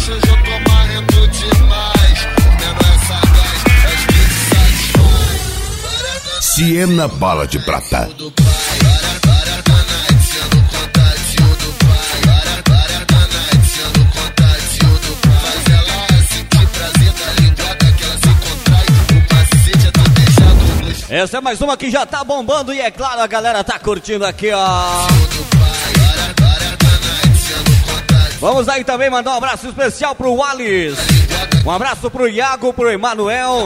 gosta, hoje eu tô marrento demais. O menor é sagaz, é os que satisfaz. Siena Bala de Prata. Essa é mais uma que já tá bombando e é claro, a galera tá curtindo aqui, ó. Vamos aí também mandar um abraço especial pro Wallace. Um abraço pro Iago, pro Emanuel.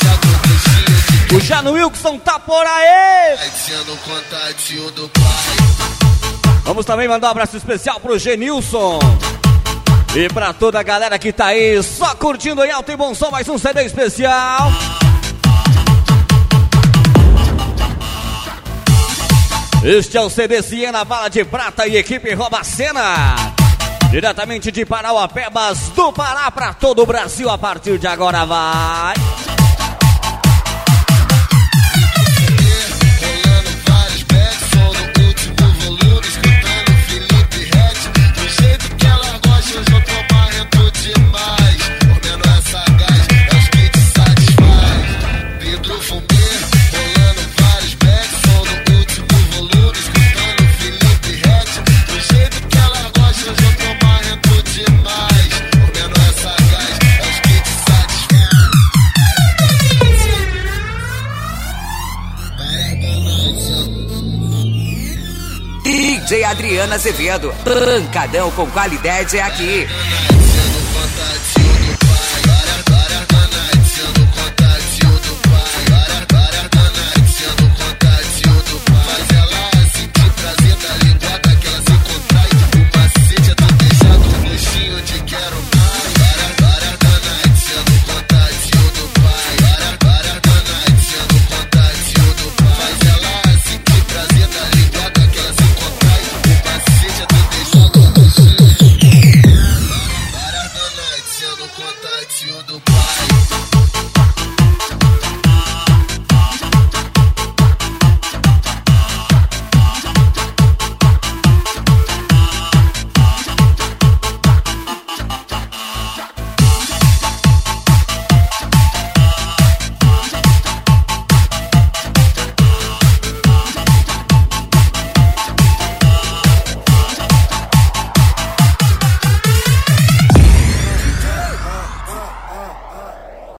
O Jano Wilson tá por aí. Vamos também mandar um abraço especial pro Genilson. E pra toda a galera que tá aí, só curtindo em alto e bom som, mais um CD especial. Este é o CD Siena Bala de Prata e equipe Rouba Cena. Diretamente de Parauapebas, do Pará para todo o Brasil. A partir de agora vai. Rolando vários backs, som no último volume, escutando Felipe Ret. Do jeito que ela gosta, hoje eu tô marrento demais. O menor é sagaz, é os que te satisfaz. Vidro fumê, rolando vários backs, som no último volume, escutando Felipe Ret. Do jeito que ela gosta, hoje eu tô marrento demais. O menor é sagaz, é os que te satisfaz. DJ Adriana Azevedo, pancadão com qualidade é aqui. Sendo fantasia.